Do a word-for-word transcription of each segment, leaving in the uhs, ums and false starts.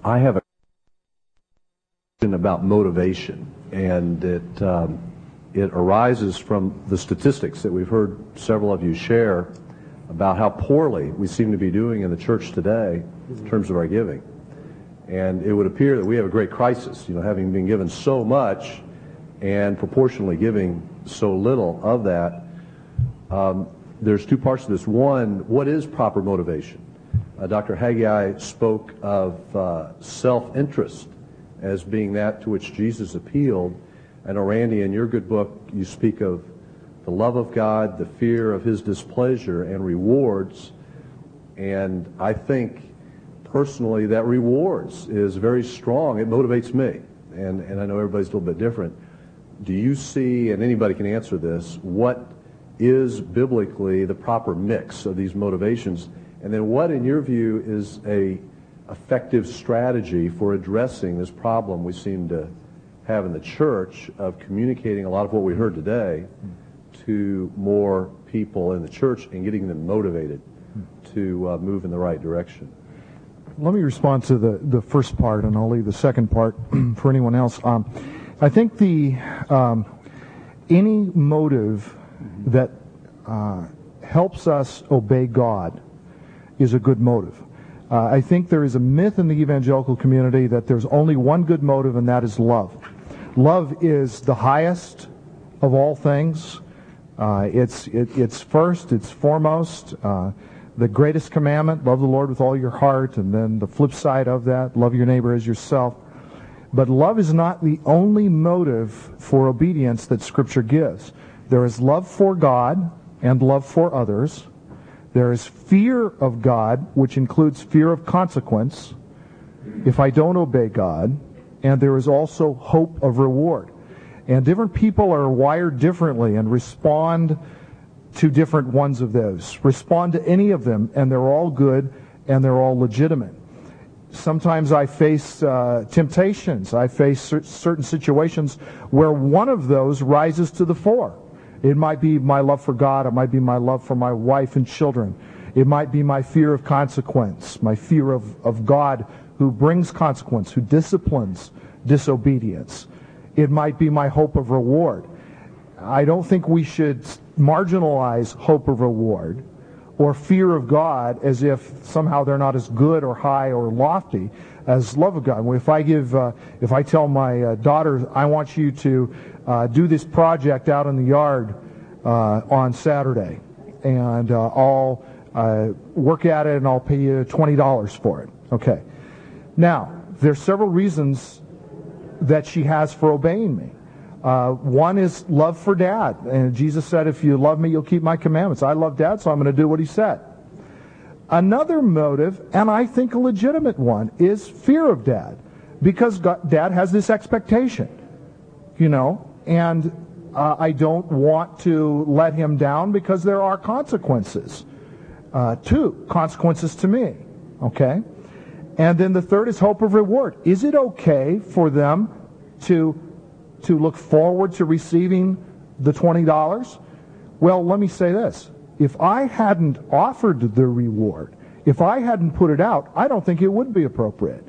I have a question about motivation, and it um, it arises from the statistics that we've heard several of you share about how poorly we seem to be doing in the church today in terms of our giving. And it would appear that we have a great crisis, you know, having been given so much and proportionally giving so little of that. Um, there's two parts to this. One, what is proper motivation? Uh, Doctor Haggai spoke of uh, self-interest as being that to which Jesus appealed. I know, Randy, in your good book, you speak of the love of God, the fear of His displeasure, and rewards. And I think, personally, that rewards is very strong. It motivates me. And, and I know everybody's a little bit different. Do you see, and anybody can answer this, what is biblically the proper mix of these motivations? And then what, in your view, is a effective strategy for addressing this problem we seem to have in the church of communicating a lot of what we heard today to more people in the church and getting them motivated to uh, move in the right direction? Let me respond to the, the first part, and I'll leave the second part for anyone else. Um, I think the um, any motive that uh, helps us obey God is a good motive. Uh, I think there is a myth in the evangelical community that there's only one good motive, and that is love. Love is the highest of all things. Uh, it's it, it's first, it's foremost. Uh, the greatest commandment, love the Lord with all your heart, and then the flip side of that, love your neighbor as yourself. But love is not the only motive for obedience that Scripture gives. There is love for God and love for others. There is fear of God, which includes fear of consequence if I don't obey God. And there is also hope of reward. And different people are wired differently and respond to different ones of those. Respond to any of them, and they're all good and they're all legitimate. Sometimes I face uh, temptations. I face cer- certain situations where one of those rises to the fore. It might be my love for God. It might be my love for my wife and children. It might be my fear of consequence, my fear of, of God who brings consequence, who disciplines disobedience. It might be my hope of reward. I don't think we should marginalize hope of reward or fear of God as if somehow they're not as good or high or lofty as love of God. If I give, uh, if I tell my uh, daughter, I want you to uh, do this project out in the yard uh, on Saturday, and uh, I'll uh, work at it and I'll pay you twenty dollars for it. Okay. Now, there's several reasons that she has for obeying me. Uh, one is love for Dad. And Jesus said, if you love me, you'll keep my commandments. I love Dad, so I'm going to do what he said. Another motive, and I think a legitimate one, is fear of Dad. Because God, Dad has this expectation, you know, and uh, I don't want to let him down because there are consequences. Uh, two, consequences to me, okay? And then the third is hope of reward. Is it okay for them to to look forward to receiving the twenty dollars? Well, let me say this. If I hadn't offered the reward, if I hadn't put it out, I don't think it would be appropriate.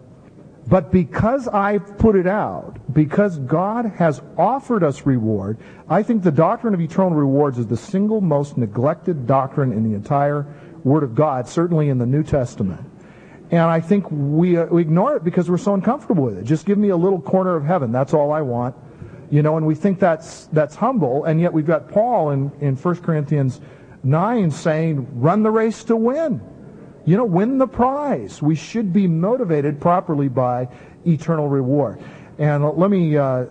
But because I've put it out, because God has offered us reward, I think the doctrine of eternal rewards is the single most neglected doctrine in the entire Word of God, certainly in the New Testament. And I think we, uh, we ignore it because we're so uncomfortable with it. Just give me a little corner of heaven. That's all I want. You know, and we think that's that's humble, and yet we've got Paul in, in First Corinthians nine saying, run the race to win. You know, win the prize. We should be motivated properly by eternal reward. And uh, let me uh,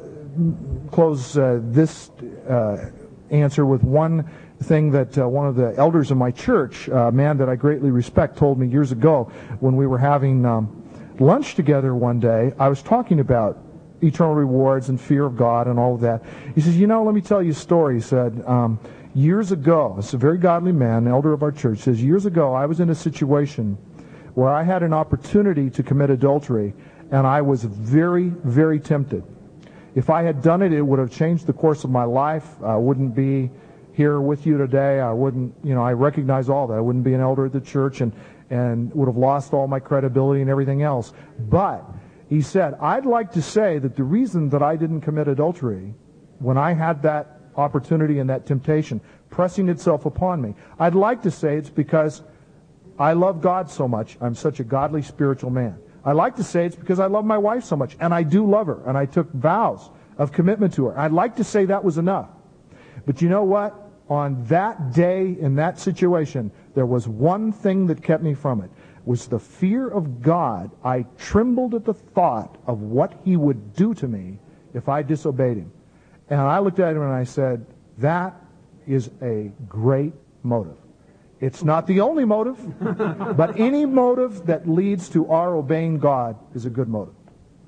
close uh, this uh, answer with one thing that uh, one of the elders of my church, a man that I greatly respect, told me years ago when we were having um, lunch together one day. I was talking about eternal rewards and fear of God and all of that. He says, you know, let me tell you a story. He said, um, years ago, it's a very godly man, an elder of our church, says, years ago I was in a situation where I had an opportunity to commit adultery, and I was very, very tempted. If I had done it, it would have changed the course of my life. I wouldn't be here with you today. I wouldn't, you know, I recognize all that. I wouldn't be an elder at the church, and and would have lost all my credibility and everything else. But he said, I'd like to say that the reason that I didn't commit adultery when I had that opportunity and that temptation pressing itself upon me, I'd like to say it's because I love God so much. I'm such a godly, spiritual man. I like to say it's because I love my wife so much, and I do love her, and I took vows of commitment to her. I'd like to say that was enough. But you know what? On that day, in that situation, there was one thing that kept me from it. It was the fear of God. I trembled at the thought of what he would do to me if I disobeyed him. And I looked at him and I said, that is a great motive. It's not the only motive, but any motive that leads to our obeying God is a good motive.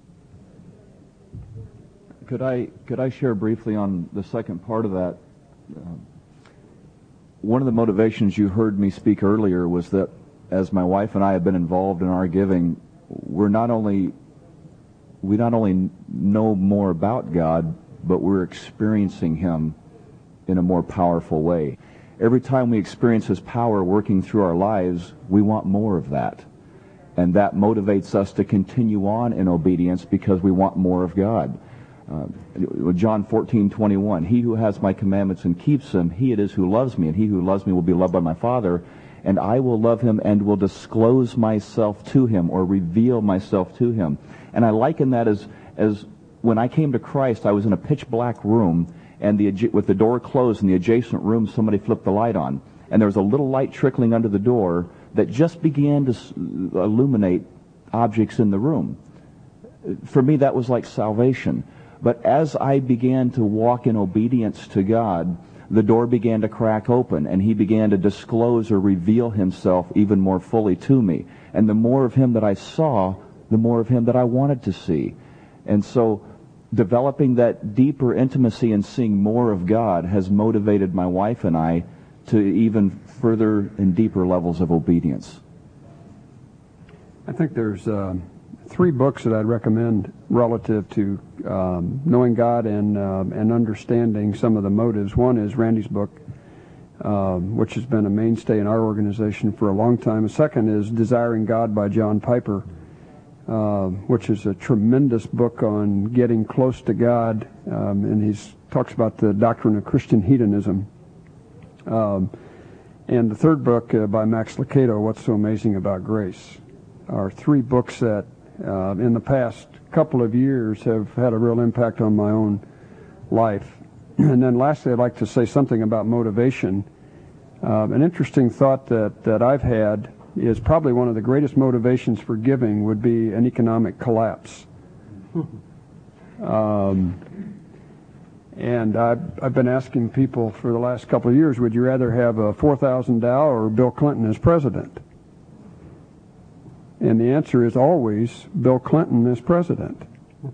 Could I could I share briefly on the second part of that? Um, one of the motivations you heard me speak earlier was that as my wife and I have been involved in our giving, we're not only we not only know more about God, but we're experiencing him in a more powerful way. Every time we experience his power working through our lives, we want more of that. And that motivates us to continue on in obedience because we want more of God. Uh, John fourteen twenty-one, he who has my commandments and keeps them, he it is who loves me, and he who loves me will be loved by my Father, and I will love him and will disclose myself to him, or reveal myself to him. And I liken that as, as when I came to Christ, I was in a pitch black room, and the, with the door closed in the adjacent room, somebody flipped the light on. And there was a little light trickling under the door that just began to illuminate objects in the room. For me, that was like salvation. But as I began to walk in obedience to God, the door began to crack open, and he began to disclose or reveal himself even more fully to me. And the more of him that I saw, the more of him that I wanted to see. And so developing that deeper intimacy and seeing more of God has motivated my wife and I to even further and deeper levels of obedience. I think there's uh, three books that I'd recommend relative to um, knowing God and um, and understanding some of the motives. One is Randy's book, um, which has been a mainstay in our organization for a long time. The second is Desiring God by John Piper, uh, which is a tremendous book on getting close to God, um, and he talks about the doctrine of Christian hedonism. Um, and the third book uh, by Max Lucado, What's So Amazing About Grace, are three books that uh, in the past couple of years have had a real impact on my own life. And then lastly, I'd like to say something about motivation. Uh, an interesting thought that, that I've had is probably one of the greatest motivations for giving would be an economic collapse. Um, and I've, I've been asking people for the last couple of years, would you rather have a four thousand Dow or Bill Clinton as president? And the answer is always Bill Clinton as president.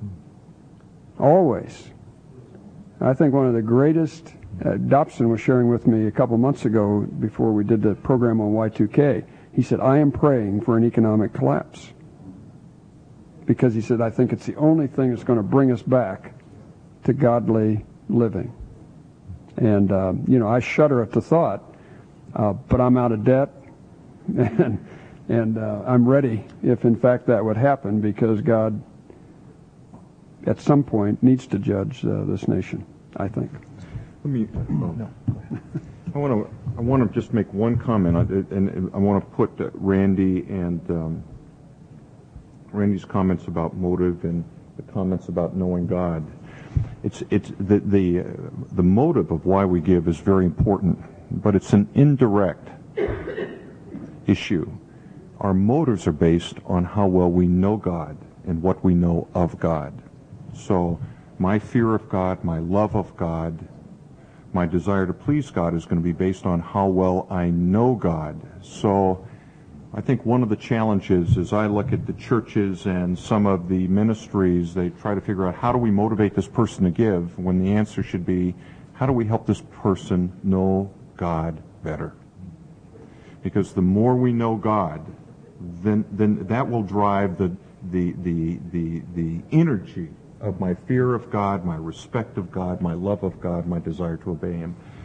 Always. I think one of the greatest, uh, Dobson was sharing with me a couple months ago before we did the program on Y two K. He said, I am praying for an economic collapse. Because he said, I think it's the only thing that's going to bring us back to godly living. And, uh, you know, I shudder at the thought, uh, but I'm out of debt, and, and uh, I'm ready if in fact that would happen, because God at some point needs to judge uh, this nation, I think. Let me, oh, no. I want to I want to just make one comment, and I want to put Randy and um, Randy's comments about motive and the comments about knowing God. It's it's the the the motive of why we give is very important, but it's an indirect issue. Our motives are based on how well we know God and what we know of God. So my fear of God, my love of God, my desire to please God is going to be based on how well I know God. So I think one of the challenges as I look at the churches and some of the ministries, they try to figure out how do we motivate this person to give, when the answer should be, how do we help this person know God better? Because the more we know God, then then that will drive the the the the, the energy of my fear of God, my respect of God, my love of God, my desire to obey Him.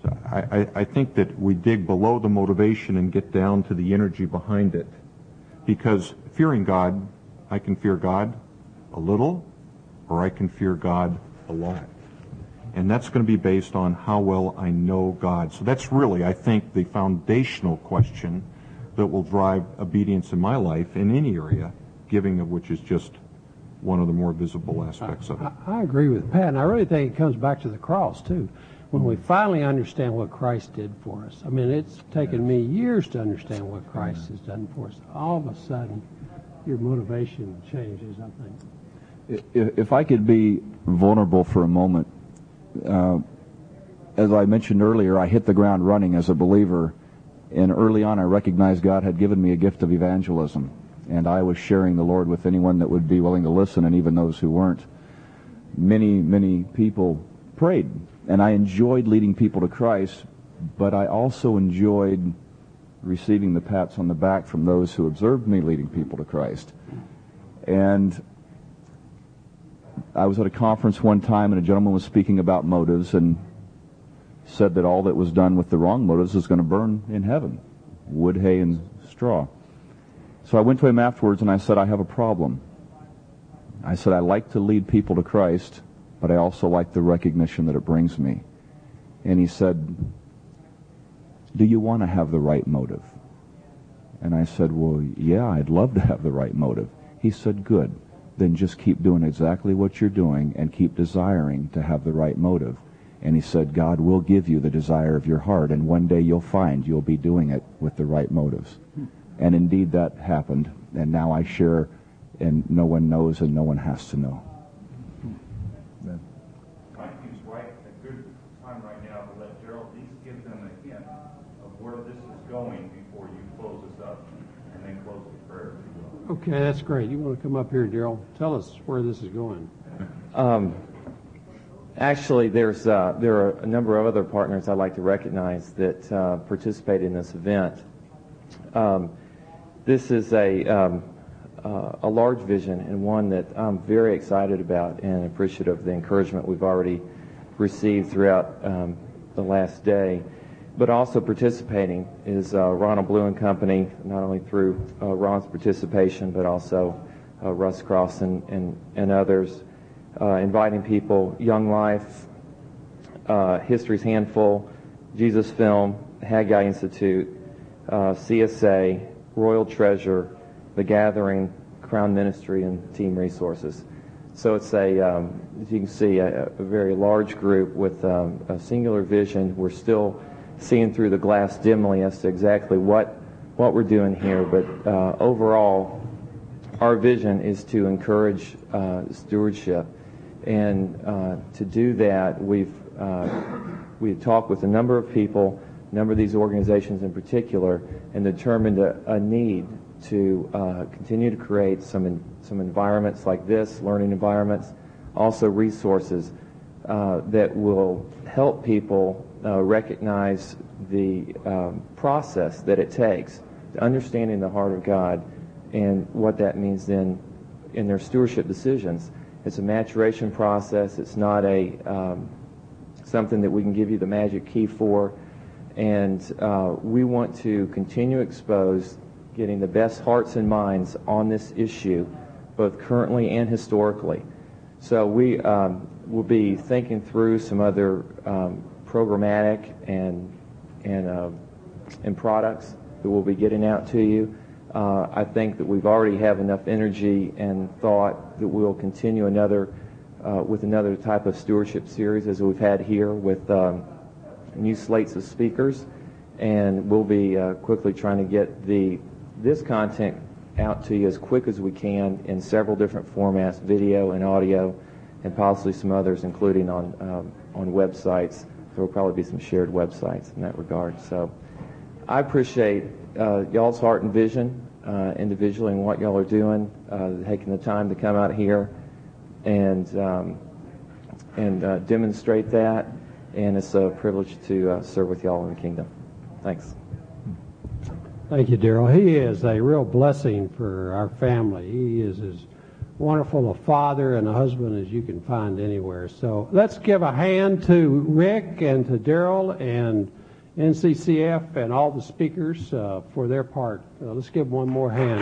So I, I, I think that we dig below the motivation and get down to the energy behind it. Because fearing God, I can fear God a little, or I can fear God a lot. And that's going to be based on how well I know God. So that's really, I think, the foundational question that will drive obedience in my life in any area, giving of which is just one of the more visible aspects of it. I, I agree with Pat, and I really think it comes back to the cross, too. When we finally understand what Christ did for us. I mean, it's taken me years to understand what Christ has done for us. All of a sudden, your motivation changes, I think. If, if I could be vulnerable for a moment, uh, as I mentioned earlier, I hit the ground running as a believer, and early on I recognized God had given me a gift of evangelism, and I was sharing the Lord with anyone that would be willing to listen, and even those who weren't. Many, many people prayed, and I enjoyed leading people to Christ, but I also enjoyed receiving the pats on the back from those who observed me leading people to Christ. And I was at a conference one time, and a gentleman was speaking about motives and said that all that was done with the wrong motives is going to burn in heaven, wood, hay, and straw. So I went to him afterwards, and I said, I have a problem. I said, I like to lead people to Christ, but I also like the recognition that it brings me. And he said, do you want to have the right motive? And I said, well, yeah, I'd love to have the right motive. He said, good. Then just keep doing exactly what you're doing and keep desiring to have the right motive. And he said, God will give you the desire of your heart, and one day you'll find you'll be doing it with the right motives. And indeed that happened, and now I share, and no one knows and no one has to know. Going before you close this up, and then close with prayer. Okay, that's great. You want to come up here, Daryl? Tell us where this is going. Um, actually, there's uh, there are a number of other partners I'd like to recognize that uh, participate in this event. Um, this is a um, uh, a large vision, and one that I'm very excited about and appreciative of the encouragement we've already received throughout um, the last day. But also participating is uh, Ronald Blue and Company, not only through uh, Ron's participation, but also uh, Russ Cross and, and, and others, uh, inviting people, Young Life, uh, History's Handful, Jesus Film, Haggai Institute, uh, C S A, Royal Treasure, The Gathering, Crown Ministry, and Team Resources. So it's a, um, as you can see, a, a very large group with um, a singular vision. We're still seeing through the glass dimly as to exactly what what we're doing here, but uh, overall, our vision is to encourage uh, stewardship, and uh, to do that, we've uh, we've talked with a number of people, a number of these organizations in particular, and determined a, a need to uh, continue to create some in, some environments like this, learning environments, also resources uh, that will help people Uh, recognize the um, process that it takes to understanding the heart of God and what that means then in their stewardship decisions. It's a maturation process. It's not a um, something that we can give you the magic key for. And uh, we want to continue to expose getting the best hearts and minds on this issue, both currently and historically. So we um, will be thinking through some other um, programmatic and and uh, and products that we'll be getting out to you. Uh, I think that we've already have enough energy and thought that we'll continue another uh, with another type of stewardship series as we've had here with um, new slates of speakers, and we'll be uh, quickly trying to get the this content out to you as quick as we can in several different formats, video and audio, and possibly some others, including on um, on websites. There will probably be some shared websites in that regard. So I appreciate uh, y'all's heart and vision uh, individually and what y'all are doing, uh, taking the time to come out here and um, and uh, demonstrate that. And it's a privilege to uh, serve with y'all in the kingdom. Thanks. Thank you, Daryl. He is a real blessing for our family. He is as wonderful a father and a husband as you can find anywhere. So let's give a hand to Rick and to Daryl and N C C F and all the speakers uh, for their part. Uh, let's give one more hand.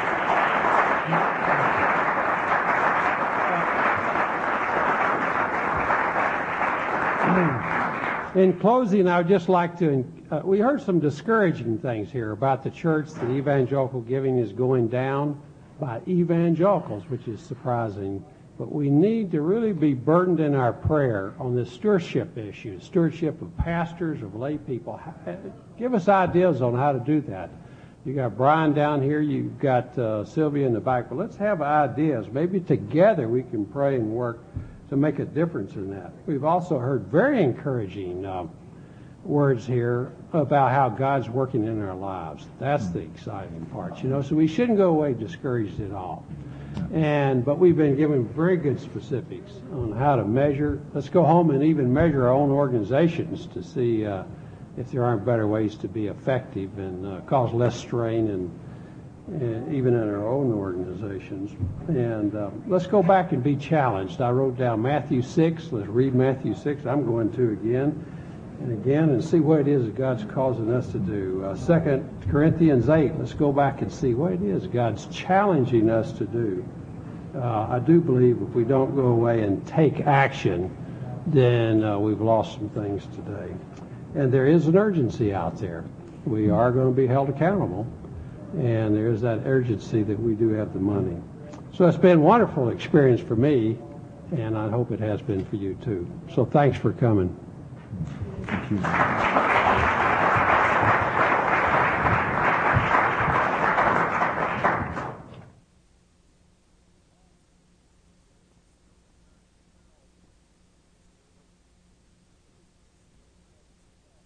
In closing, I would just like to, uh, we heard some discouraging things here about the church, that evangelical giving is going down by evangelicals, which is surprising. But we need to really be burdened in our prayer on this stewardship issue, stewardship of pastors, of lay people. Give us ideas on how to do that. You got Brian down here, you've got uh, Sylvia in the back, but let's have ideas. Maybe together we can pray and work to make a difference in that. We've also heard very encouraging uh, words here about how God's working in our lives. That's the exciting part, you know, so we shouldn't go away discouraged at all. And but we've been given very good specifics on how to measure. Let's go home and even measure our own organizations to see uh, if there aren't better ways to be effective and uh, cause less strain and Uh, even in our own organizations. And uh, let's go back and be challenged. I wrote down Matthew six. Let's read Matthew six. I'm going to again and again and see what it is that God's causing us to do. Uh, Second Corinthians eight. Let's go back and see what it is God's challenging us to do. Uh, I do believe if we don't go away and take action, then uh, we've lost some things today. And there is an urgency out there. We are going to be held accountable. And there is that urgency that we do have the money. So it's been a wonderful experience for me, and I hope it has been for you too. So thanks for coming. Thank you.